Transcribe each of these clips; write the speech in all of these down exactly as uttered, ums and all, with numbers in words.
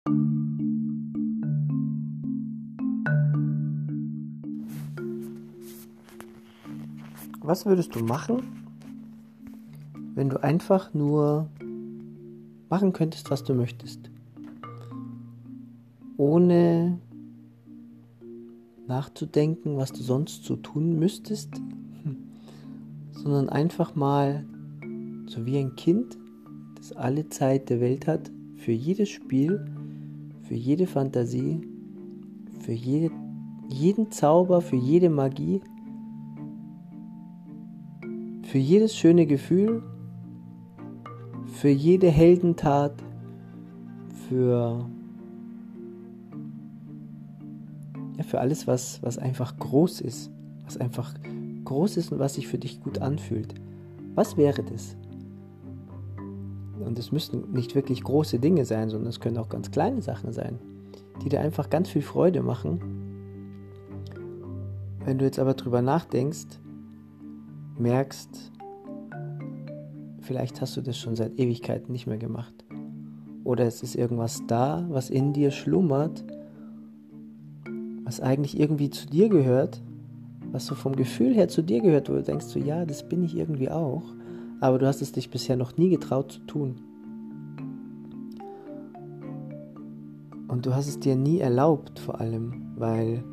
Was würdest du machen, wenn du einfach nur machen könntest, was du möchtest? Ohne nachzudenken, was du sonst so tun müsstest, sondern einfach mal so wie ein Kind, das alle Zeit der Welt hat, für jedes Spiel, für jede Fantasie, für jede, jeden Zauber, für jede Magie, für jedes schöne Gefühl, für jede Heldentat, für, ja, für alles, was, was einfach groß ist, was einfach groß ist und was sich für dich gut anfühlt. Was wäre das? Und es müssen nicht wirklich große Dinge sein, sondern es können auch ganz kleine Sachen sein, die dir einfach ganz viel Freude machen. Wenn du jetzt aber drüber nachdenkst, merkst, vielleicht hast du das schon seit Ewigkeiten nicht mehr gemacht. Oder es ist irgendwas da, was in dir schlummert, was eigentlich irgendwie zu dir gehört, was so vom Gefühl her zu dir gehört, wo du denkst, so, ja, das bin ich irgendwie auch, aber du hast es dich bisher noch nie getraut zu tun. Und du hast es dir nie erlaubt, vor allem, weil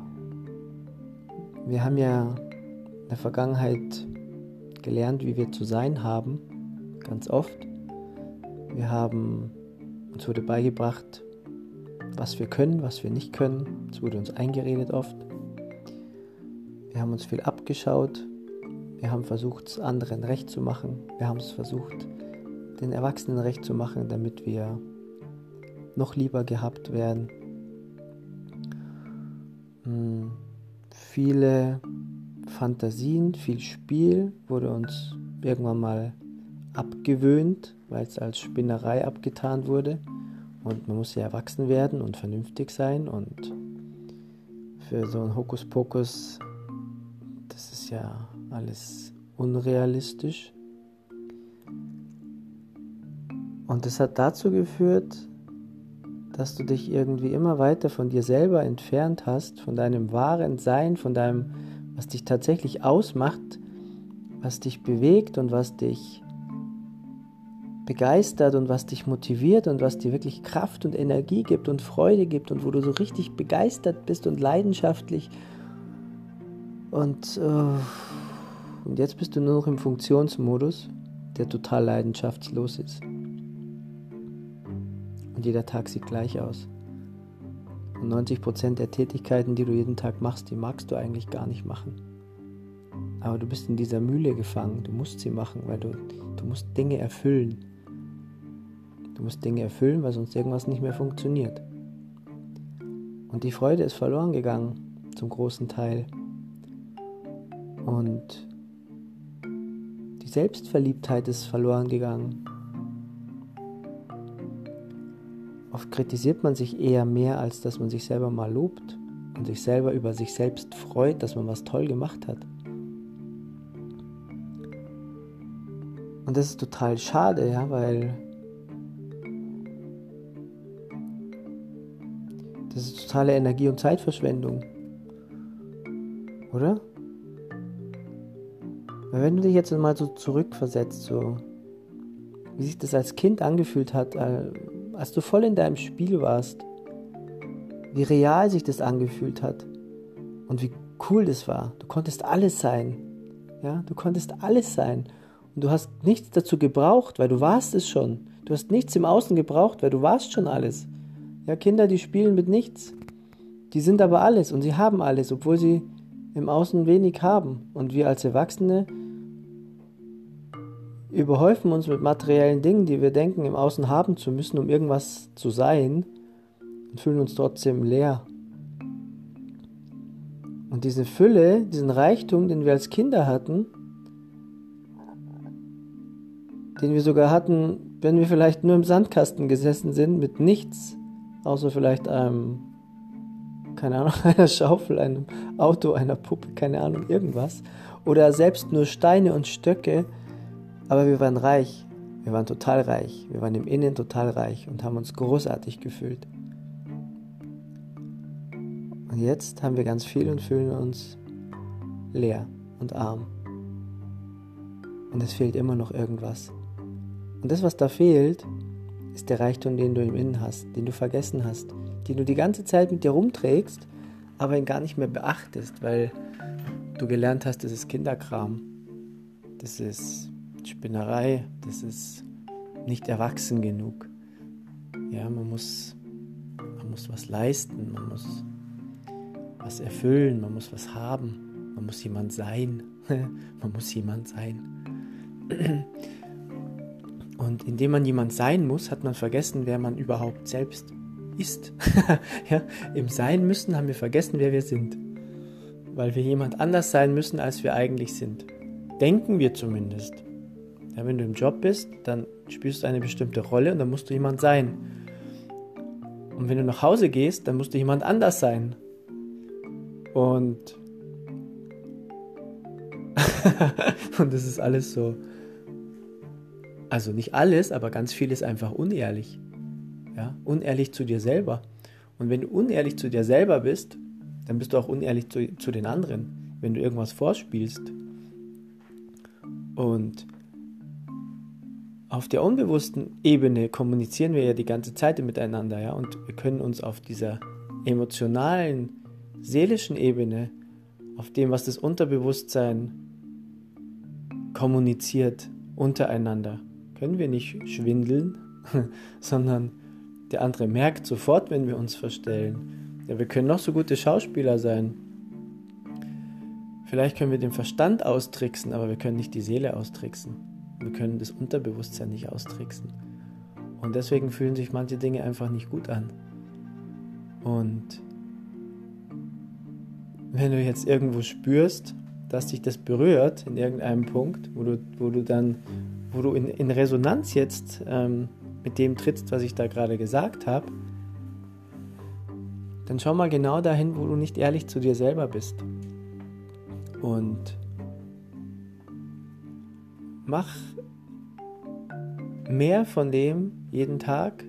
wir haben ja in der Vergangenheit gelernt, wie wir zu sein haben, ganz oft. Wir haben, uns wurde beigebracht, was wir können, was wir nicht können. Es wurde uns eingeredet oft. Wir haben uns viel abgeschaut. Wir haben versucht, es anderen recht zu machen. Wir haben es versucht, den Erwachsenen recht zu machen, damit wir noch lieber gehabt werden. Hm, viele Fantasien, viel Spiel wurde uns irgendwann mal abgewöhnt, weil es als Spinnerei abgetan wurde. Und man muss ja erwachsen werden und vernünftig sein. Und für so ein Hokuspokus, das ist ja alles unrealistisch. Und das hat dazu geführt, dass du dich irgendwie immer weiter von dir selber entfernt hast, von deinem wahren Sein, von deinem, was dich tatsächlich ausmacht, was dich bewegt und was dich begeistert und was dich motiviert und was dir wirklich Kraft und Energie gibt und Freude gibt und wo du so richtig begeistert bist und leidenschaftlich. Und, äh, und jetzt bist du nur noch im Funktionsmodus, der total leidenschaftslos ist. Und jeder Tag sieht gleich aus. Und neunzig Prozent der Tätigkeiten, die du jeden Tag machst, die magst du eigentlich gar nicht machen. Aber du bist in dieser Mühle gefangen. Du musst sie machen, weil du, du musst Dinge erfüllen. Du musst Dinge erfüllen, weil sonst irgendwas nicht mehr funktioniert. Und die Freude ist verloren gegangen, zum großen Teil. Und die Selbstverliebtheit ist verloren gegangen. Oft kritisiert man sich eher mehr, als dass man sich selber mal lobt und sich selber über sich selbst freut, dass man was toll gemacht hat. Und das ist total schade, ja, weil das ist totale Energie- und Zeitverschwendung. Oder? Weil wenn du dich jetzt mal so zurückversetzt, so wie sich das als Kind angefühlt hat, als du voll in deinem Spiel warst, wie real sich das angefühlt hat und wie cool das war. Du konntest alles sein. Ja, du konntest alles sein. Und du hast nichts dazu gebraucht, weil du warst es schon. Du hast nichts im Außen gebraucht, weil du warst schon alles. Ja, Kinder, die spielen mit nichts. Die sind aber alles und sie haben alles, obwohl sie im Außen wenig haben. Und wir als Erwachsene überhäufen uns mit materiellen Dingen, die wir denken, im Außen haben zu müssen, um irgendwas zu sein, und fühlen uns trotzdem leer. Und diese Fülle, diesen Reichtum, den wir als Kinder hatten, den wir sogar hatten, wenn wir vielleicht nur im Sandkasten gesessen sind, mit nichts, außer vielleicht einem, keine Ahnung, einer Schaufel, einem Auto, einer Puppe, keine Ahnung, irgendwas, oder selbst nur Steine und Stöcke, aber wir waren reich. Wir waren total reich, wir waren im Innen total reich und haben uns großartig gefühlt. Und jetzt haben wir ganz viel und fühlen uns leer und arm. Und es fehlt immer noch irgendwas. Und das, was da fehlt, ist der Reichtum, den du im Innen hast, den du vergessen hast, den du die ganze Zeit mit dir rumträgst, aber ihn gar nicht mehr beachtest, weil du gelernt hast, das ist Kinderkram, das ist Spinnerei, das ist nicht erwachsen genug. Ja, man muss, man muss was leisten, man muss was erfüllen, man muss was haben, man muss jemand sein, man muss jemand sein. Und indem man jemand sein muss, hat man vergessen, wer man überhaupt selbst ist. Ja, im Sein müssen haben wir vergessen, wer wir sind. Weil wir jemand anders sein müssen, als wir eigentlich sind. Denken wir zumindest. Ja, wenn du im Job bist, dann spielst du eine bestimmte Rolle und dann musst du jemand sein. Und wenn du nach Hause gehst, dann musst du jemand anders sein. Und und das ist alles so, also nicht alles, aber ganz viel ist einfach unehrlich. Ja, unehrlich zu dir selber. Und wenn du unehrlich zu dir selber bist, dann bist du auch unehrlich zu, zu den anderen, wenn du irgendwas vorspielst. Und auf der unbewussten Ebene kommunizieren wir ja die ganze Zeit miteinander, ja, und wir können uns auf dieser emotionalen, seelischen Ebene, auf dem, was das Unterbewusstsein kommuniziert untereinander, können wir nicht schwindeln, sondern der andere merkt sofort, wenn wir uns verstellen. Ja, wir können noch so gute Schauspieler sein. Vielleicht können wir den Verstand austricksen, aber wir können nicht die Seele austricksen. Wir können das Unterbewusstsein nicht austricksen. Und deswegen fühlen sich manche Dinge einfach nicht gut an. Und wenn du jetzt irgendwo spürst, dass dich das berührt in irgendeinem Punkt, wo du, wo du dann, wo du in, in Resonanz jetzt ähm, mit dem trittst, was ich da gerade gesagt habe, dann schau mal genau dahin, wo du nicht ehrlich zu dir selber bist. Und mach mehr von dem jeden Tag,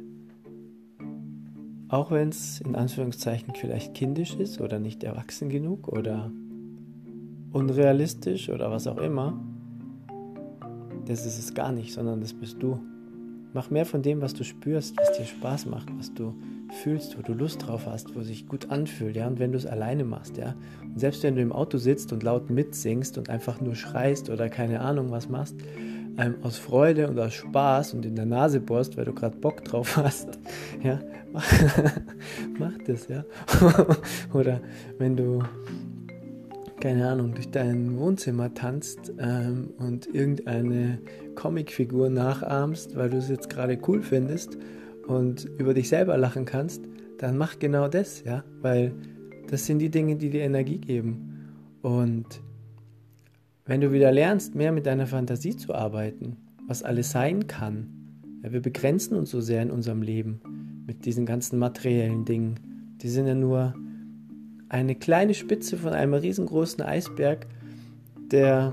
auch wenn es in Anführungszeichen vielleicht kindisch ist oder nicht erwachsen genug oder unrealistisch oder was auch immer. Das ist es gar nicht, sondern das bist du. Mach mehr von dem, was du spürst, was dir Spaß macht, was du fühlst, wo du Lust drauf hast, wo sich gut anfühlt, ja, und wenn du es alleine machst, ja. Und selbst wenn du im Auto sitzt und laut mitsingst und einfach nur schreist oder keine Ahnung was machst, ähm, aus Freude und aus Spaß und in der Nase bohrst, weil du gerade Bock drauf hast, ja, mach, mach das, ja. Oder wenn du keine Ahnung, durch dein Wohnzimmer tanzt ähm, und irgendeine Comicfigur nachahmst, weil du es jetzt gerade cool findest und über dich selber lachen kannst, dann mach genau das, ja, weil das sind die Dinge, die dir Energie geben. Und wenn du wieder lernst, mehr mit deiner Fantasie zu arbeiten, was alles sein kann, ja, wir begrenzen uns so sehr in unserem Leben mit diesen ganzen materiellen Dingen, die sind ja nur eine kleine Spitze von einem riesengroßen Eisberg, der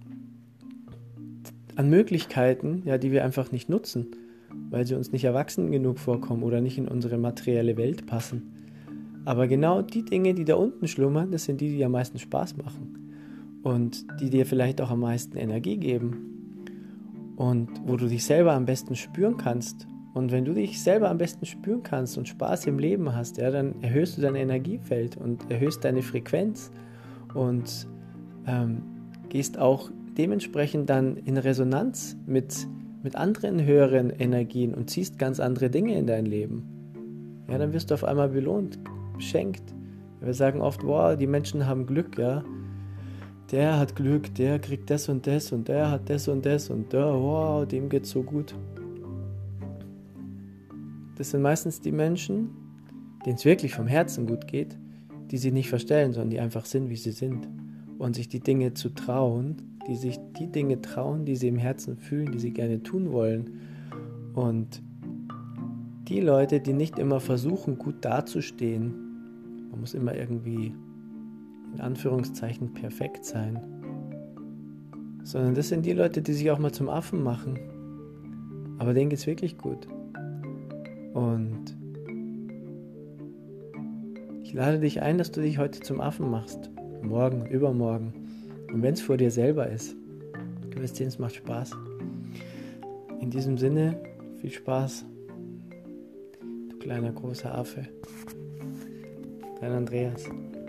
an Möglichkeiten, ja, die wir einfach nicht nutzen, weil sie uns nicht erwachsen genug vorkommen oder nicht in unsere materielle Welt passen. Aber genau die Dinge, die da unten schlummern, das sind die, die am meisten Spaß machen und die dir vielleicht auch am meisten Energie geben und wo du dich selber am besten spüren kannst. Und wenn du dich selber am besten spüren kannst und Spaß im Leben hast, ja, dann erhöhst du dein Energiefeld und erhöhst deine Frequenz und ähm, gehst auch dementsprechend dann in Resonanz mit, mit anderen höheren Energien und ziehst ganz andere Dinge in dein Leben. Ja, dann wirst du auf einmal belohnt, beschenkt. Wir sagen oft, wow, die Menschen haben Glück, ja. Der hat Glück, der kriegt das und das und der hat das und das und der, wow, dem geht's so gut. Das sind meistens die Menschen, denen es wirklich vom Herzen gut geht, die sich nicht verstellen, sondern die einfach sind, wie sie sind. Und sich die Dinge zu trauen, die sich die Dinge trauen, die sie im Herzen fühlen, die sie gerne tun wollen. Und die Leute, die nicht immer versuchen, gut dazustehen, man muss immer irgendwie in Anführungszeichen perfekt sein, sondern das sind die Leute, die sich auch mal zum Affen machen, Aber denen geht's wirklich gut. Und ich lade dich ein, dass du dich heute zum Affen machst. Morgen, übermorgen. Und wenn es vor dir selber ist. Du wirst sehen, es macht Spaß. In diesem Sinne, viel Spaß. Du kleiner, großer Affe. Dein Andreas.